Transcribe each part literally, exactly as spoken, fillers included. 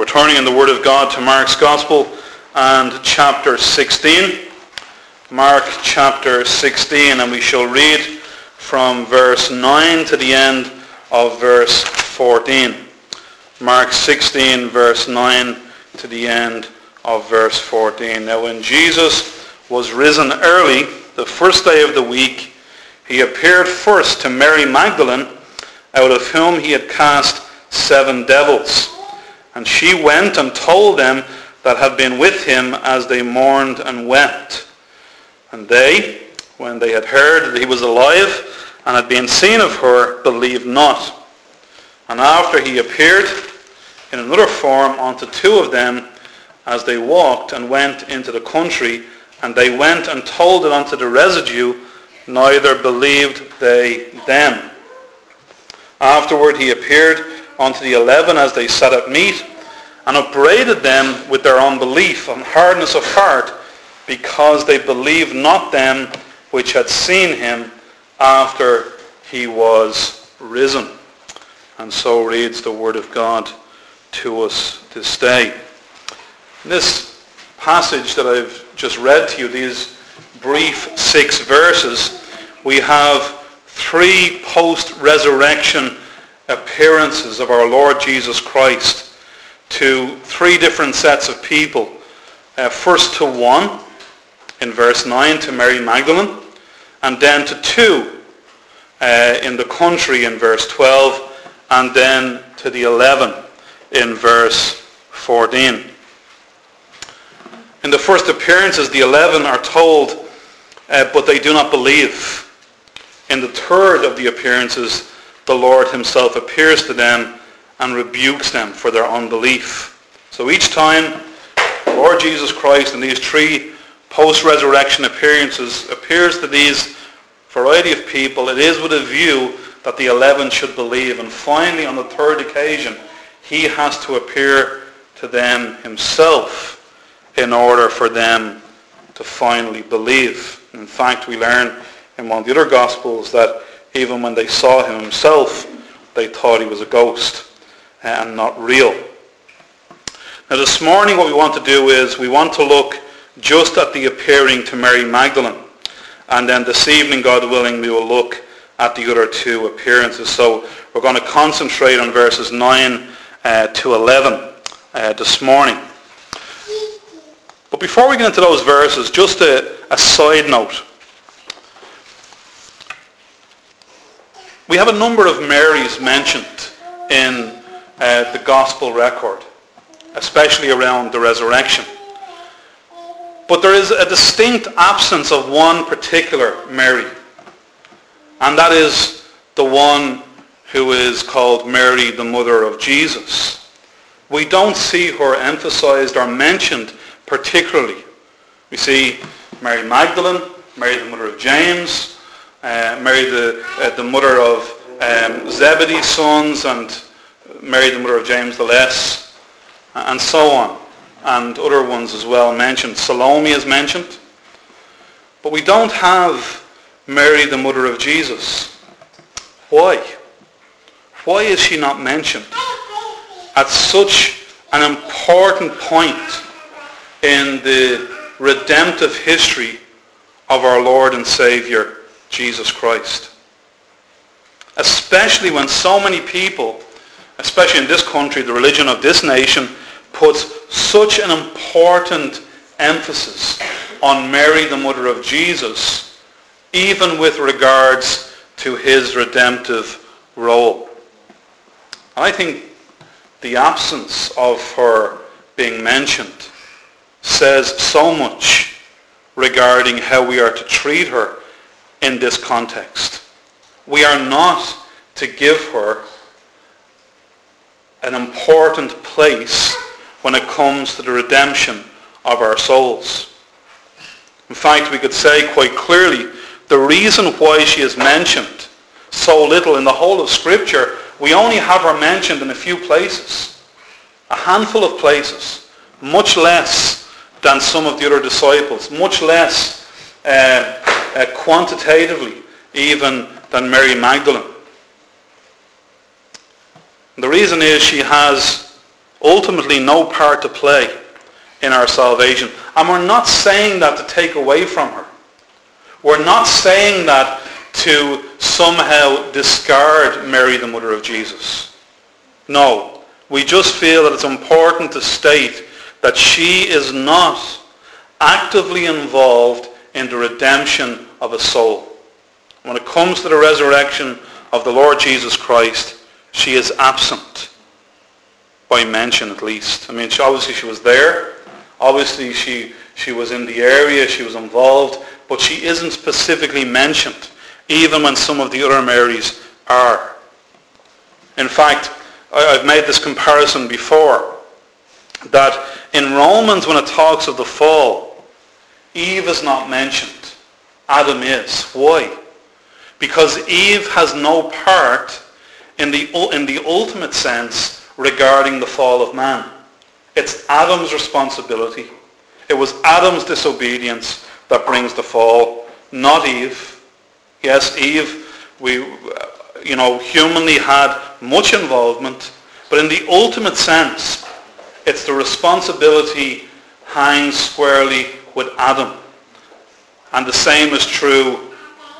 turning in the Word of God to Mark's Gospel and chapter sixteen. Mark chapter sixteen, and we shall read from verse nine to the end of verse fourteen. Mark sixteen, verse nine to the end of verse fourteen. Now when Jesus was risen early, the first day of the week, he appeared first to Mary Magdalene, out of whom he had cast seven devils. And she went and told them that had been with him as they mourned and wept. And they, when they had heard that he was alive and had been seen of her, believed not. And after he appeared in another form unto two of them as they walked and went into the country, and they went and told it unto the residue, neither believed they them. Afterward he appeared unto the eleven as they sat at meat, and upbraided them with their unbelief and hardness of heart, because they believed not them which had seen him after he was risen. And so reads the Word of God to us this day. In this passage that I've just read to you, these brief six verses, we have three post-resurrection appearances of our Lord Jesus Christ to three different sets of people. Uh, first to one in verse nine, to Mary Magdalene, and then to two uh, in the country in verse twelve, and then to the eleven in verse fourteen. In the first appearances, the eleven are told, uh, but they do not believe. In the third of the appearances, the Lord himself appears to them and rebukes them for their unbelief. So each time the Lord Jesus Christ in these three post-resurrection appearances appears to these variety of people, it is with a view that the eleven should believe. And finally, on the third occasion, he has to appear to them himself in order for them to finally believe. In fact, we learn in one of the other Gospels that even when they saw him himself, they thought he was a ghost and not real. Now this morning what we want to do is we want to look just at the appearing to Mary Magdalene. And then this evening, God willing, we will look at the other two appearances. So we're going to concentrate on verses nine uh, to eleven uh, this morning. But before we get into those verses, just a, a side note. We have a number of Marys mentioned in uh, the Gospel record, especially around the resurrection. But there is a distinct absence of one particular Mary, and that is the one who is called Mary, the mother of Jesus. We don't see her emphasized or mentioned particularly. We see Mary Magdalene, Mary the mother of James, uh, Mary the, uh, the mother of um, Zebedee's sons, and Mary the mother of James the Less, and so on. And other ones as well mentioned. Salome is mentioned. But we don't have Mary, the mother of Jesus. Why? Why is she not mentioned at such an important point in the redemptive history of our Lord and Savior, Jesus Christ? Especially when so many people, especially in this country, the religion of this nation, puts such an important emphasis on Mary, the mother of Jesus, even with regards to his redemptive role. And I think the absence of her being mentioned says so much regarding how we are to treat her in this context. We are not to give her an important place when it comes to the redemption of our souls. In fact, we could say quite clearly the reason why she is mentioned so little in the whole of Scripture, we only have her mentioned in a few places, a handful of places, much less than some of the other disciples, much less uh, uh, quantitatively even than Mary Magdalene. And the reason is she has ultimately no part to play in our salvation. And we're not saying that to take away from her. We're not saying that to somehow discard Mary, the mother of Jesus. No, we just feel that it's important to state that she is not actively involved in the redemption of a soul. When it comes to the resurrection of the Lord Jesus Christ, she is absent, by mention at least. I mean, she, obviously she was there. Obviously she, she was in the area, she was involved, but she isn't specifically mentioned, even when some of the other Marys are. In fact, I, I've made this comparison before, that in Romans, when it talks of the fall, Eve is not mentioned. Adam is. Why? Because Eve has no part in the, in the ultimate sense regarding the fall of man. It's Adam's responsibility. It was Adam's disobedience that brings the fall, not Eve. Yes, Eve, we, you know, humanly had much involvement, but in the ultimate sense, it's the responsibility hangs squarely with Adam. And the same is true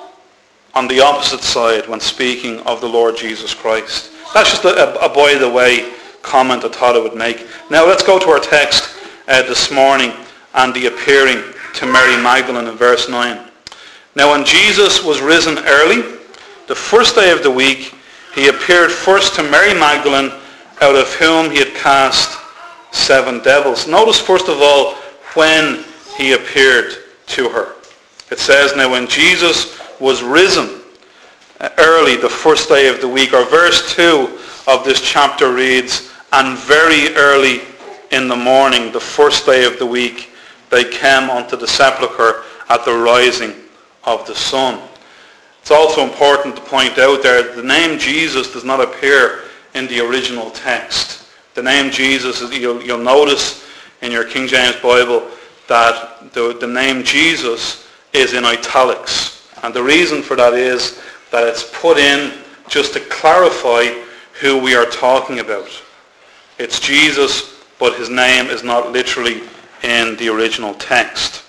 on the opposite side when speaking of the Lord Jesus Christ. That's just a, a by the way comment I thought I would make. Now let's go to our text uh, this morning and the appearing to Mary Magdalene in verse nine. Now when Jesus was risen early, the first day of the week, he appeared first to Mary Magdalene, out of whom he had cast seven devils. Notice first of all when he appeared to her. It says, now when Jesus was risen early, the first day of the week, or verse two of this chapter reads, and very early in the morning, the first day of the week, they came unto the sepulchre at the rising of the sun. It's also important to point out there that the name Jesus does not appear in the original text. The name Jesus, is, you'll, you'll notice in your King James Bible that the, the name Jesus is in italics. And the reason for that is that it's put in just to clarify who we are talking about. It's Jesus, but his name is not literally in the original text.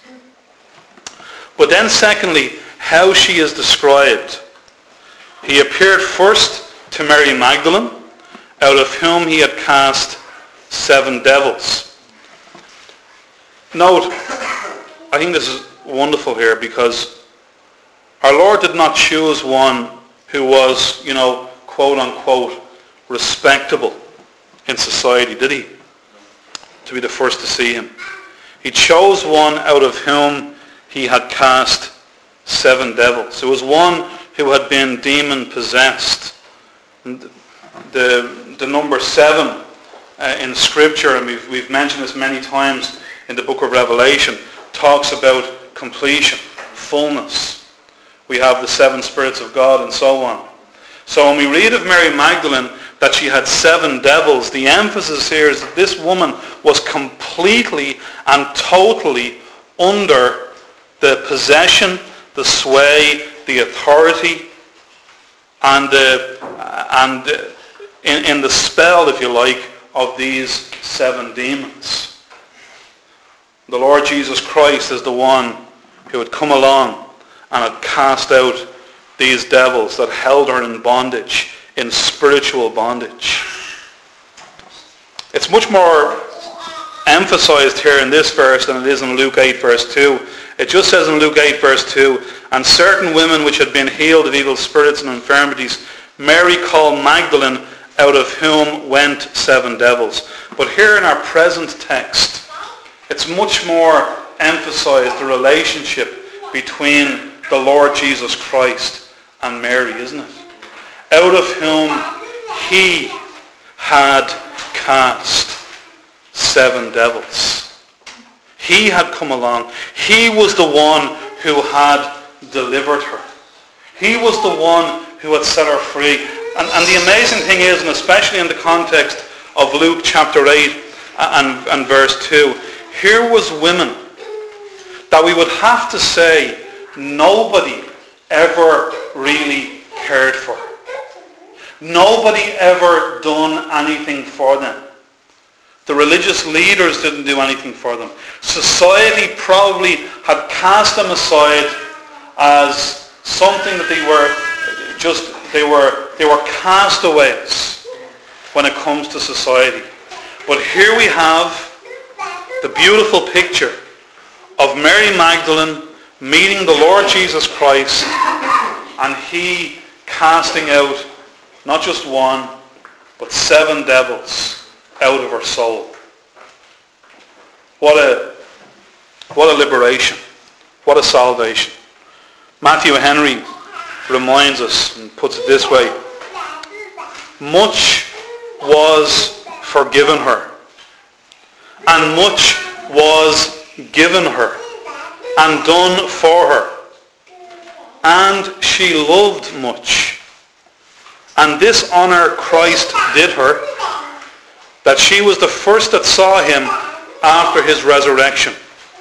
But then secondly, how she is described. He appeared first to Mary Magdalene, out of whom he had cast seven devils. Note, I think this is wonderful here because our Lord did not choose one who was, you know, quote unquote, respectable in society, did he? To be the first to see him. He chose one out of whom he had cast seven devils. It was one who had been demon possessed. And the, the number seven uh, in Scripture, and we've, we've mentioned this many times in the book of Revelation, talks about completion, fullness. We have the seven spirits of God and so on. So when we read of Mary Magdalene that she had seven devils, the emphasis here is that this woman was completely and totally under the possession, the sway, the authority, and the, and the, in, in the spell, if you like, of these seven demons. The Lord Jesus Christ is the one who had come along and had cast out these devils that held her in bondage, in spiritual bondage. It's much more emphasized here in this verse than it is in Luke eight verse two. It just says in Luke eight verse two, and certain women which had been healed of evil spirits and infirmities, Mary called Magdalene, out of whom went seven devils. But here in our present text, it's much more emphasized the relationship between the Lord Jesus Christ and Mary, isn't it? Out of whom he had cast seven devils. He had come along. He was the one who had delivered her. He was the one who had set her free. And, and the amazing thing is, and especially in the context of Luke chapter eight and, and verse two, here was women that we would have to say nobody ever really cared for. Nobody ever done anything for them. The religious leaders didn't do anything for them. Society probably had cast them aside as something that they were just, they were, they were castaways when it comes to society. But here we have the beautiful picture of Mary Magdalene meeting the Lord Jesus Christ, and he casting out not just one, but seven devils out of her soul. What a, what a liberation. What a salvation. Matthew Henry reminds us and puts it this way. Much was forgiven her, and much was given her and done for her, and she loved much. And this honour Christ did her, that she was the first that saw him after his resurrection.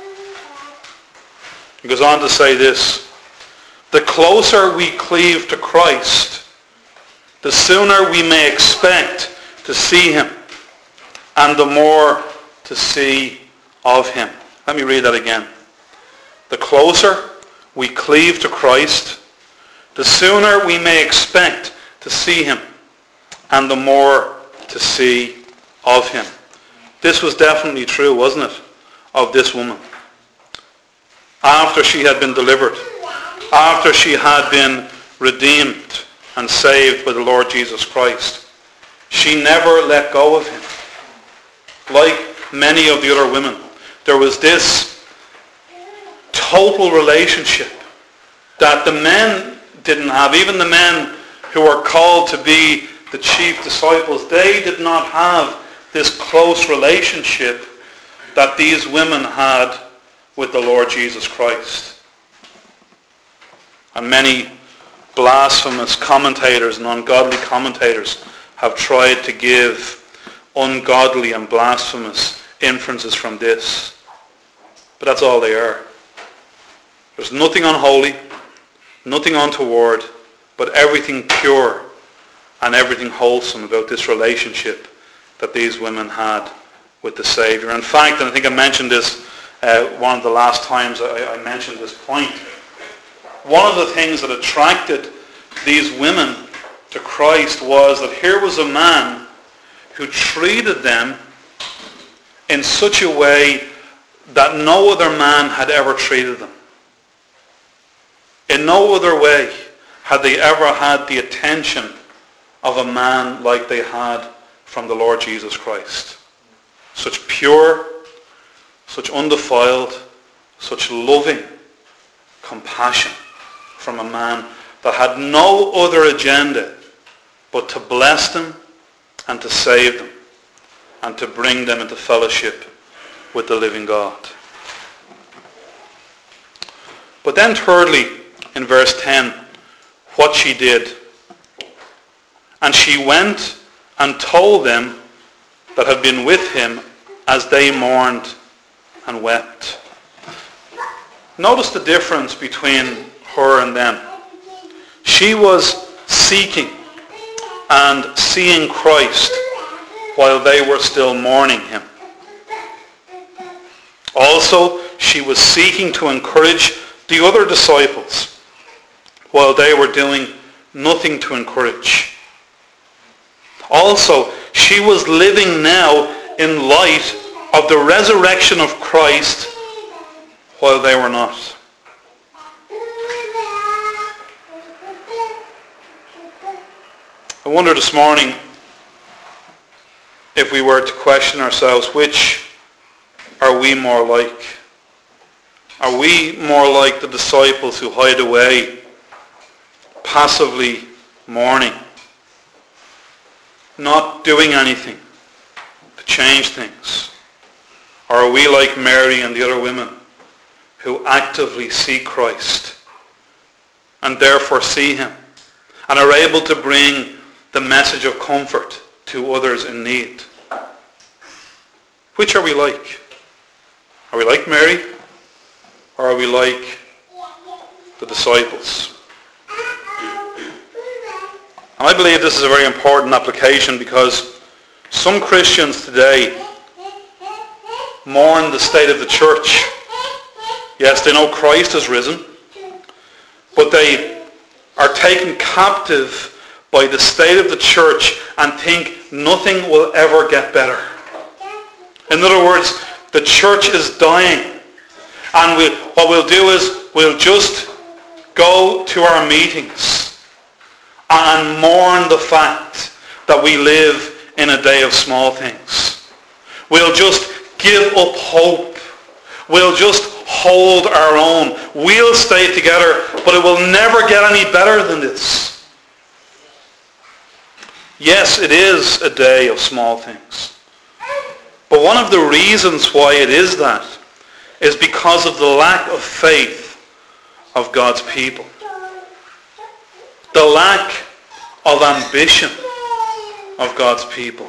He goes on to say this: the closer we cleave to Christ, the sooner we may expect to see him, and the more to see of him. Let me read that again. The closer we cleave to Christ, the sooner we may expect to see him, and the more to see of him. This was definitely true, wasn't it, of this woman? After she had been delivered, after she had been redeemed and saved by the Lord Jesus Christ, she never let go of him. Like many of the other women, there was this total relationship that the men didn't have. Even the men who were called to be the chief disciples, they did not have this close relationship that these women had with the Lord Jesus Christ. And many blasphemous commentators and ungodly commentators have tried to give ungodly and blasphemous inferences from this. But that's all they are. There's nothing unholy, nothing untoward, but everything pure and everything wholesome about this relationship that these women had with the Saviour. In fact, and I think I mentioned this uh, one of the last times I, I mentioned this point, one of the things that attracted these women to Christ was that here was a man who treated them in such a way that no other man had ever treated them. In no other way had they ever had the attention of a man like they had from the Lord Jesus Christ. Such pure, such undefiled, such loving compassion from a man that had no other agenda but to bless them and to save them and to bring them into fellowship with the living God. But then thirdly, in verse ten, what she did. And she went and told them that had been with him as they mourned and wept. Notice the difference between her and them. She was seeking and seeing Christ while they were still mourning him. Also, she was seeking to encourage the other disciples while they were doing nothing to encourage. Also, she was living now in light of the resurrection of Christ while they were not. I wonder this morning if we were to question ourselves, which are we more like? Are we more like the disciples who hide away, passively mourning, not doing anything to change things? Or are we like Mary and the other women who actively see Christ and therefore see him and are able to bring the message of comfort to others in need? Which are we like? Are we like Mary? Or are we like the disciples? And I believe this is a very important application, because some Christians today mourn the state of the church. Yes, they know Christ has risen, but they are taken captive by the state of the church and think nothing will ever get better. In other words, the church is dying. And we, what we'll do is we'll just go to our meetings and mourn the fact that we live in a day of small things. We'll just give up hope. We'll just hold our own. We'll stay together, but it will never get any better than this. Yes, it is a day of small things. But one of the reasons why it is that is because of the lack of faith of God's people. The lack of ambition of God's people.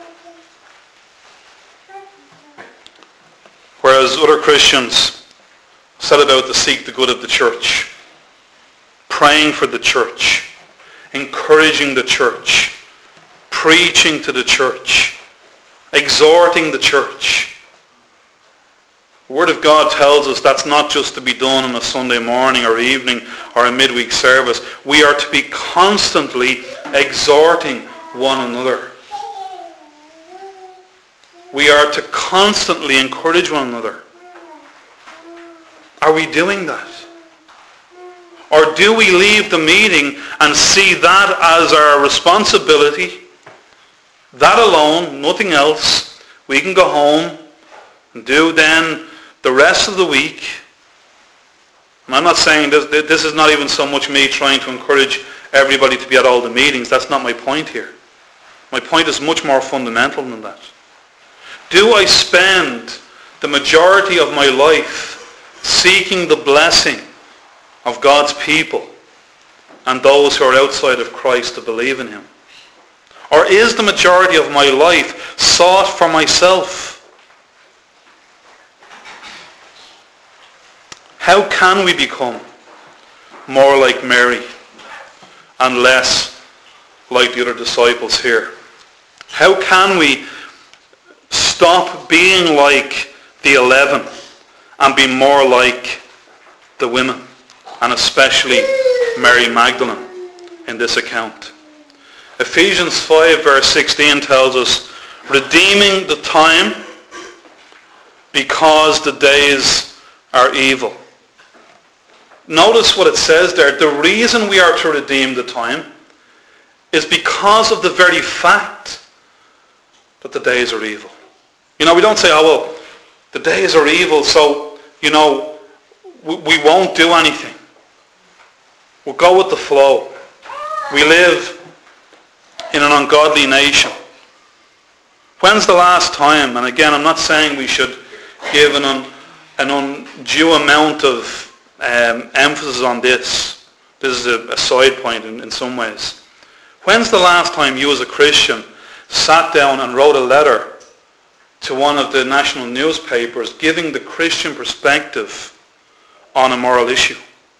Whereas other Christians set about to seek the good of the church, praying for the church, encouraging the church, preaching to the church, exhorting the church. The Word of God tells us that's not just to be done on a Sunday morning or evening or a midweek service. We are to be constantly exhorting one another. We are to constantly encourage one another. Are we doing that? Or do we leave the meeting and see that as our responsibility? That alone, nothing else. We can go home and do then the rest of the week. And I'm not saying this, this is not even so much me trying to encourage everybody to be at all the meetings. That's not my point here. My point is much more fundamental than that. Do I spend the majority of my life seeking the blessing of God's people and those who are outside of Christ to believe in him? Or is the majority of my life sought for myself? How can we become more like Mary and less like the other disciples here? How can we stop being like the eleven and be more like the women, and especially Mary Magdalene in this account? Ephesians five verse sixteen tells us, redeeming the time because the days are evil. Notice what it says there. The reason we are to redeem the time is because of the very fact that the days are evil. You know, we don't say, oh, well, the days are evil, so, you know, we, we won't do anything. We'll go with the flow. We live in an ungodly nation. When's the last time, and again, I'm not saying we should give an, un, an undue amount of um, emphasis on this. This is a, a side point in, in some ways. When's the last time you as a Christian sat down and wrote a letter to one of the national newspapers giving the Christian perspective on a moral issue?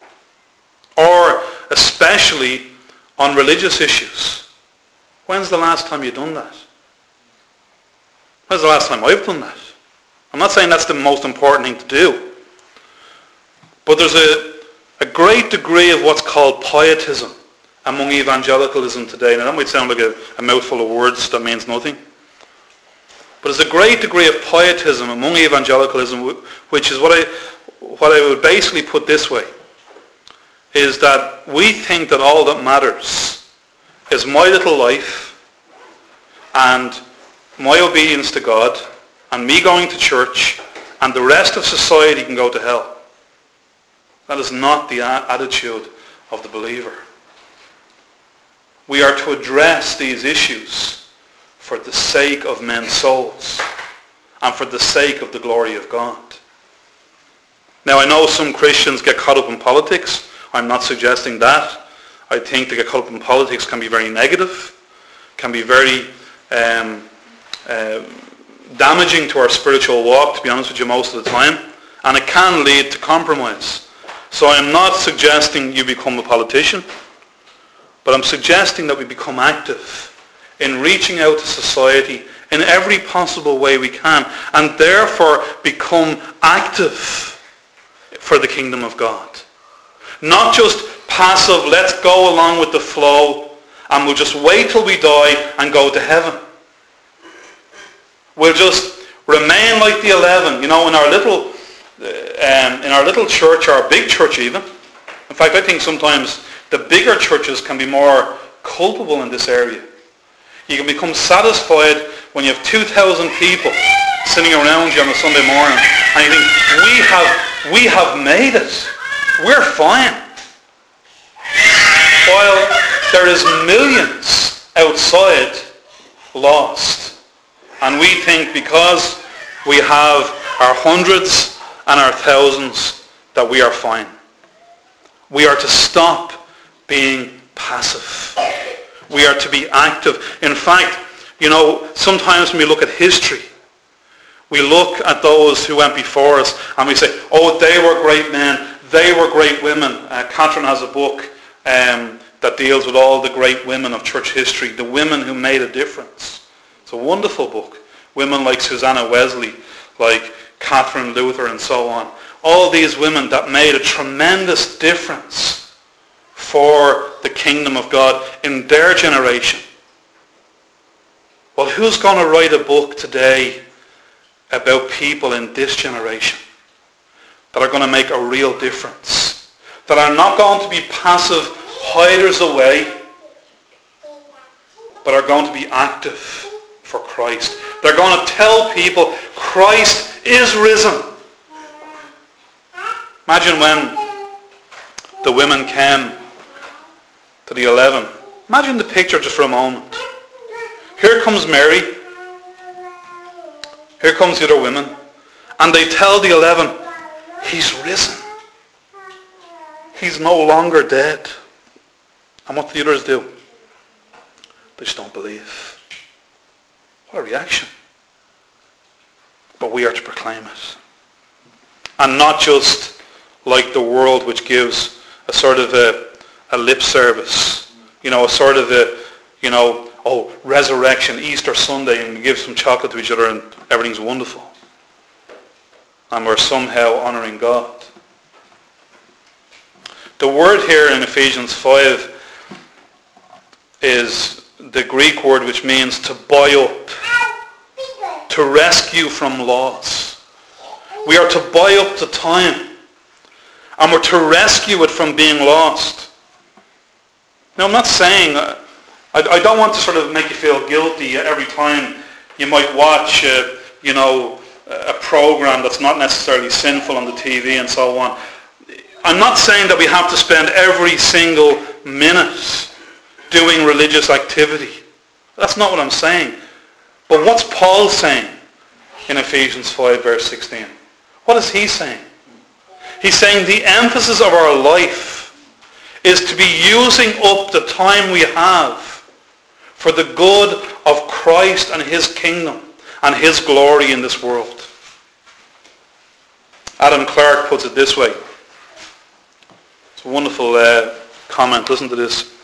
Or especially on religious issues? When's the last time you've done that? When's the last time I've done that? I'm not saying that's the most important thing to do. But there's a, a great degree of what's called pietism among evangelicalism today. Now that might sound like a, a mouthful of words that means nothing. But there's a great degree of pietism among evangelicalism, which is what I, what I would basically put this way, is that we think that all that matters is my little life and my obedience to God and me going to church, and the rest of society can go to hell. That is not the attitude of the believer. We are to address these issues for the sake of men's souls and for the sake of the glory of God. Now, I know some Christians get caught up in politics. I'm not suggesting that. I think to get caught up in politics can be very negative, can be very um, uh, damaging to our spiritual walk, to be honest with you, most of the time, and it can lead to compromise. So I'm not suggesting you become a politician, but I'm suggesting that we become active in reaching out to society, in every possible way we can, and therefore become active for the kingdom of God. Not just passive, let's go along with the flow, and we'll just wait till we die and go to heaven. We'll just remain like the eleven, you know, in our little, um, in our little church, our big church even. In fact, I think sometimes the bigger churches can be more culpable in this area. You can become satisfied when you have two thousand people sitting around you on a Sunday morning, and you think, we have, we have made it. We're fine. While there is millions outside lost. And we think because we have our hundreds and our thousands that we are fine. We are to stop being passive. We are to be active. In fact, you know, sometimes when we look at history, we look at those who went before us and we say, oh, they were great men, they were great women. Uh, Catherine has a book um, that deals with all the great women of church history, the women who made a difference. It's a wonderful book. Women like Susanna Wesley, like Catherine Luther and so on. All these women that made a tremendous difference for the kingdom of God in their generation. Well, who's going to write a book today about people in this generation that are going to make a real difference? That are not going to be passive hiders away, but are going to be active for Christ. They're going to tell people Christ is risen. Imagine when the women came to the eleven. Imagine the picture just for a moment. Here comes Mary. Here comes the other women. And they tell the eleven, he's risen. He's no longer dead. And what do the others do? They just don't believe. What a reaction. But we are to proclaim it. And not just like the world, which gives a sort of a, a lip service. You know, a sort of a, you know, oh, resurrection, Easter Sunday, and we give some chocolate to each other and everything's wonderful. And we're somehow honouring God. The word here in Ephesians five is the Greek word which means to buy up, to rescue from loss. We are to buy up the time, and we're to rescue it from being lost. Now, I'm not saying, I, I don't want to sort of make you feel guilty every time you might watch, uh, you know, a program that's not necessarily sinful on the T V and so on. I'm not saying that we have to spend every single minute doing religious activity. That's not what I'm saying. But what's Paul saying in Ephesians five verse sixteen? What is he saying? He's saying the emphasis of our life is to be using up the time we have for the good of Christ and his kingdom and his glory in this world. Adam Clark puts it this way. It's a wonderful uh, comment. Listen to this.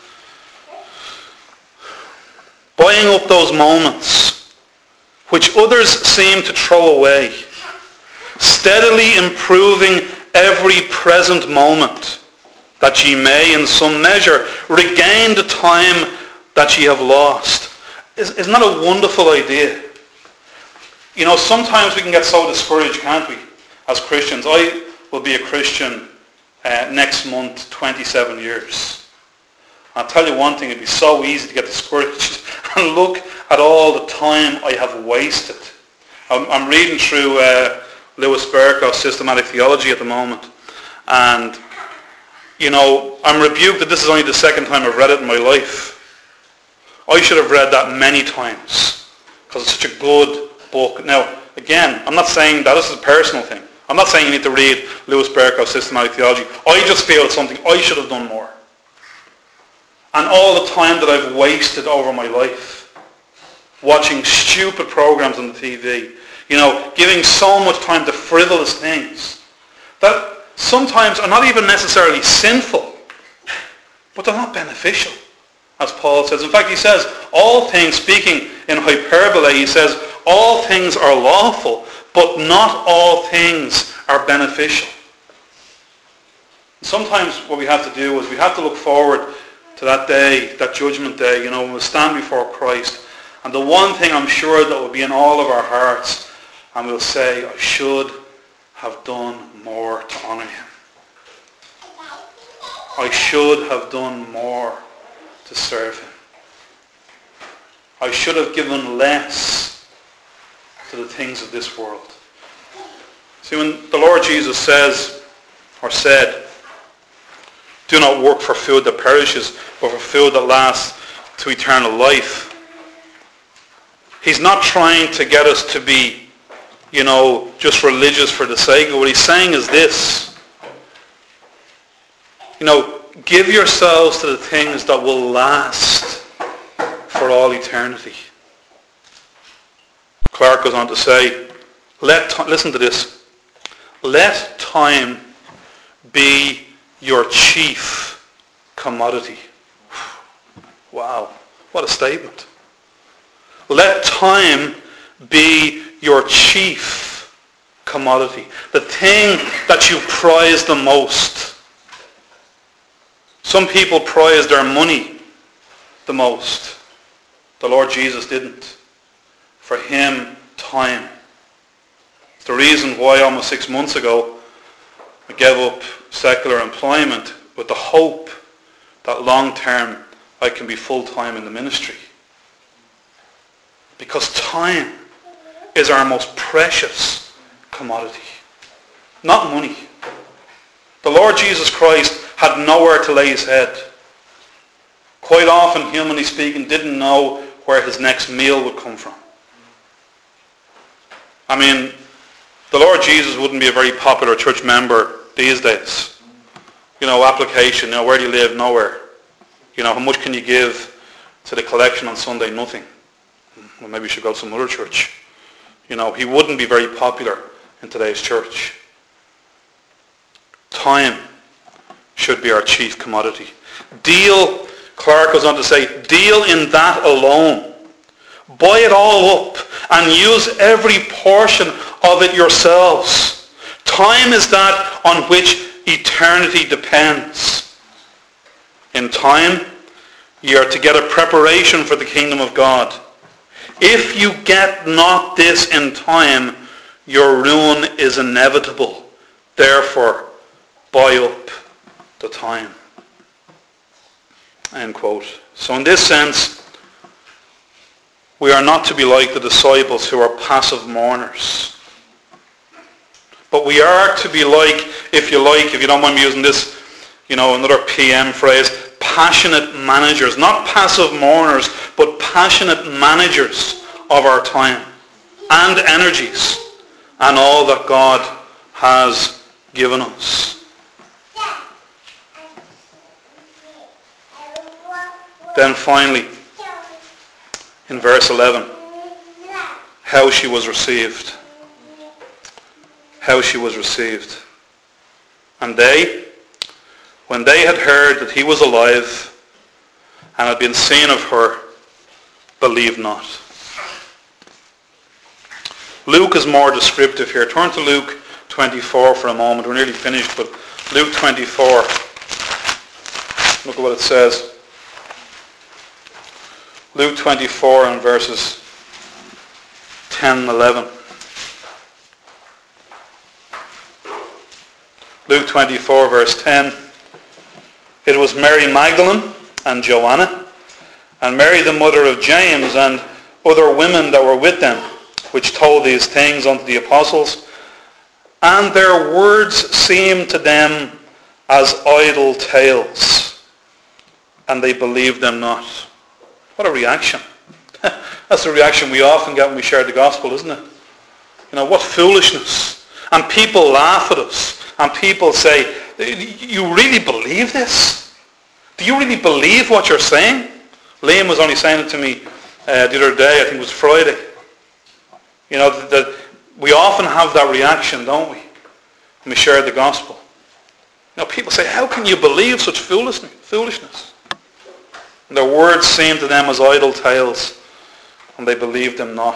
Buying up those moments which others seem to throw away, steadily improving every present moment, that ye may in some measure regain the time that ye have lost. Isn't that a wonderful idea? You know, sometimes we can get so discouraged, can't we, as Christians? I will be a Christian uh, next month, twenty-seven years. I'll tell you one thing, it'd be so easy to get discouraged and look at all the time I have wasted. I'm, I'm reading through uh, Lewis Berkow's Systematic Theology at the moment, and you know, I'm rebuked that this is only the second time I've read it in my life. I should have read that many times because it's such a good book. Now, again, I'm not saying that this is a personal thing. I'm not saying you need to read Lewis Berkow's Systematic Theology. I just feel it's something I should have done more. And all the time that I've wasted over my life, watching stupid programs on the T V, you know, giving so much time to frivolous things, that sometimes are not even necessarily sinful, but they're not beneficial. as Paul says. In fact, he says, all things, speaking in hyperbole, he says, all things are lawful, but not all things are beneficial. Sometimes what we have to do is we have to look forward to that day, that judgment day, you know, when we'll stand before Christ. And the one thing I'm sure that will be in all of our hearts, and we'll say, I should have done more to honour him. I should have done more to serve him. I should have given less to the things of this world. See, when the Lord Jesus says, or said, do not work for food that perishes, but for food that lasts to eternal life, he's not trying to get us to be, you know, just religious for the sake of it. What he's saying is this. You know, give yourselves to the things that will last for all eternity. Clark goes on to say, let t- listen to this. Let time be your chief commodity. Wow, what a statement. Let time be your chief commodity. The thing that you prize the most. Some people prize their money the most. The Lord Jesus didn't. For him, time. It's the reason why almost six months ago I gave up secular employment with the hope that long term I can be full-time in the ministry. Because time is our most precious commodity. Not money. The Lord Jesus Christ had nowhere to lay his head. Quite often, humanly speaking, didn't know where his next meal would come from. I mean, the Lord Jesus wouldn't be a very popular church member these days. You know, application, you know, where do you live? Nowhere. You know, how much can you give to the collection on Sunday? Nothing. Well, maybe you should go to some other church. You know, he wouldn't be very popular in today's church. Time should be our chief commodity. Deal, Clark goes on to say, deal in that alone. Buy it all up and use every portion of it yourselves. Time is that on which eternity depends. In time, you are to get a preparation for the kingdom of God. If you get not this in time, your ruin is inevitable. Therefore, buy up the time. End quote. So in this sense, we are not to be like the disciples who are passive mourners. But we are to be like, if you like, if you don't mind me using this, you know, another P M phrase, passionate managers. Not passive mourners, but passionate managers of our time and energies and all that God has given us. Then finally, in verse eleven, how she was received. How she was received. And they, when they had heard that he was alive and had been seen of her, believed not. Luke is more descriptive here. Turn to Luke twenty-four for a moment. We're nearly finished, but Luke twenty-four. Look at what it says. Luke twenty-four and verses ten and eleven. Luke twenty-four verse ten. It was Mary Magdalene and Joanna and Mary the mother of James and other women that were with them, which told these things unto the apostles. And their words seemed to them as idle tales, and they believed them not. What a reaction. That's the reaction we often get when we share the gospel, isn't it? You know, what foolishness. And people laugh at us. And people say, you really believe this? Do you really believe what you're saying? Liam was only saying it to me uh, the other day, I think it was Friday. You know, that, that we often have that reaction, don't we? When we share the gospel. You know, people say, how can you believe such foolishness? And their words seemed to them as idle tales, and they believed them not.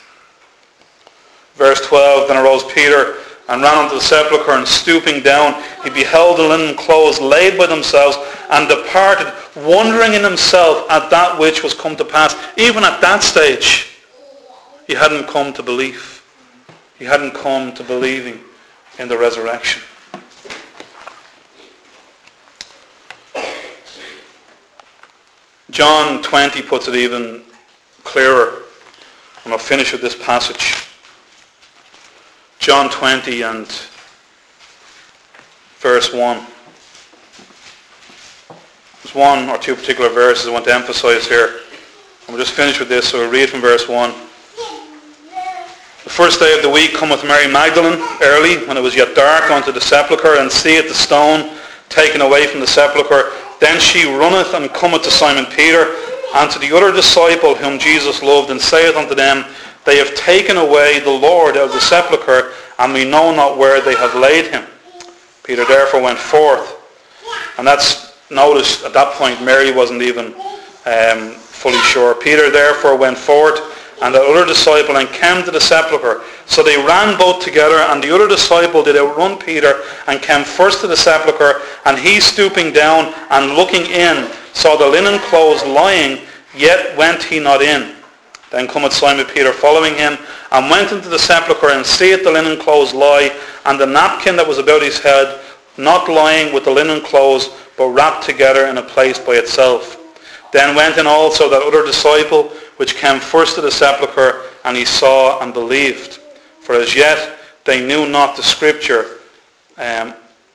Verse twelve, then arose Peter and ran unto the sepulchre, and stooping down, he beheld the linen clothes laid by themselves, and departed, wondering in himself at that which was come to pass. Even at that stage, he hadn't come to belief. He hadn't come to believing in the resurrection. John twenty puts it even clearer, and I'll finish with this passage. John twenty and verse one. There's one or two particular verses I want to emphasize here. And we'll just finish with this, so we'll read from verse one. The first day of the week cometh Mary Magdalene early, when it was yet dark, unto the sepulchre, and seeth the stone taken away from the sepulchre. Then she runneth and cometh to Simon Peter, and to the other disciple whom Jesus loved, and saith unto them, They have taken away the Lord out of the sepulchre, and we know not where they have laid him. Peter therefore went forth. And that's, notice at that point, Mary wasn't even um, fully sure. Peter therefore went forth, and the other disciple, and came to the sepulchre. So they ran both together, and the other disciple did outrun Peter, and came first to the sepulchre, and he stooping down and looking in, saw the linen clothes lying, yet went he not in. Then cometh Simon Peter following him, and went into the sepulchre, and seeth the linen clothes lie, and the napkin that was about his head, not lying with the linen clothes, but wrapped together in a place by itself. Then went in also that other disciple, which came first to the sepulchre, and he saw and believed. For as yet they knew not the scripture, um,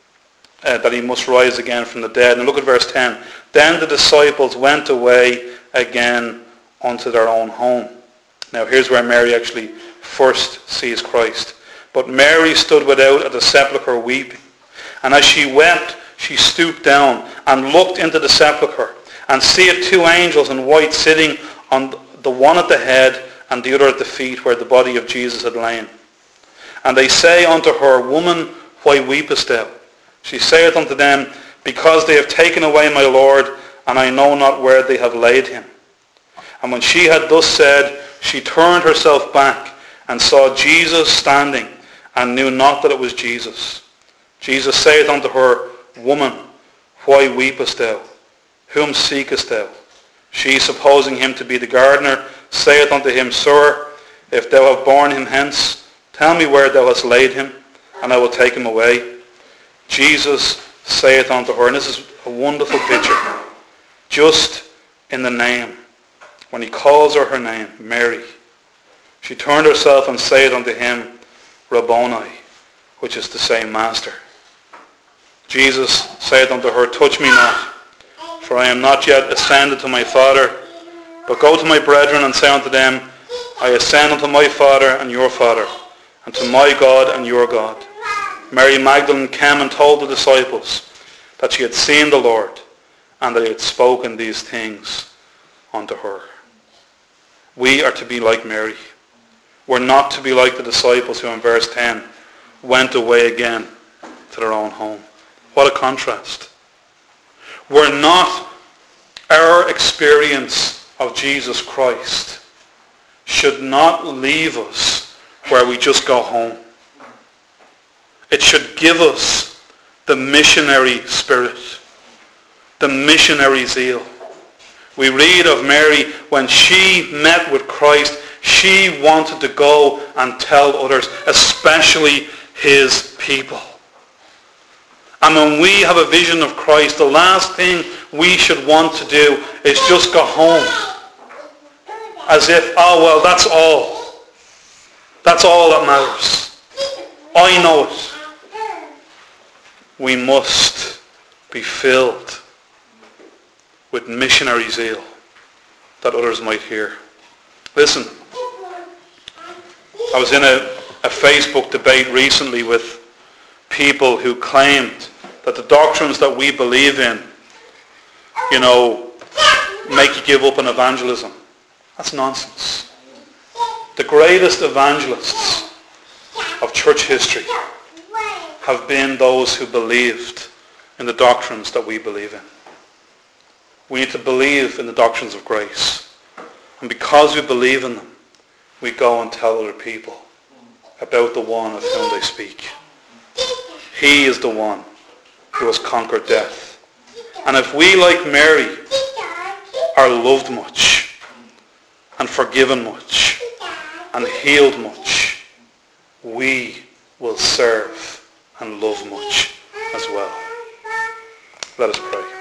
uh, that he must rise again from the dead. And look at verse ten. Then the disciples went away again unto their own home. Now here's where Mary actually first sees Christ. But Mary stood without at the sepulchre weeping. And as she wept, she stooped down and looked into the sepulchre, and seeth two angels in white sitting on the one at the head and the other at the feet, where the body of Jesus had lain. And they say unto her, Woman, why weepest thou? She saith unto them, Because they have taken away my Lord, and I know not where they have laid him. And when she had thus said, she turned herself back, and saw Jesus standing, and knew not that it was Jesus. Jesus saith unto her, Woman, why weepest thou? Whom seekest thou? She, supposing him to be the gardener, saith unto him, Sir, if thou have borne him hence, tell me where thou hast laid him, and I will take him away. Jesus saith unto her, and this is a wonderful picture, just in the name, when he calls her her name, Mary, she turned herself and saith unto him, Rabboni, which is to say, Master. Jesus saith unto her, Touch me not, for I am not yet ascended to my Father, but go to my brethren and say unto them, I ascend unto my Father and your Father, and to my God and your God. Mary Magdalene came and told the disciples that she had seen the Lord, and that he had spoken these things unto her. We are to be like Mary. We're not to be like the disciples who in verse ten went away again to their own home. What a contrast. We're not, our experience of Jesus Christ should not leave us where we just go home. It should give us the missionary spirit, the missionary zeal. We read of Mary, when she met with Christ, she wanted to go and tell others, especially his people. And when we have a vision of Christ, the last thing we should want to do is just go home. As if, oh well, that's all. That's all that matters. I know it. We must be filled with missionary zeal that others might hear. Listen, I was in a, a Facebook debate recently with people who claimed that the doctrines that we believe in, you know, make you give up on evangelism. That's nonsense. The greatest evangelists of church history have been those who believed in the doctrines that we believe in. We need to believe in the doctrines of grace. And because we believe in them, we go and tell other people about the one of whom they speak. He is the one who has conquered death. And if we, like Mary, are loved much and forgiven much and healed much, we will serve and love much as well. Let us pray.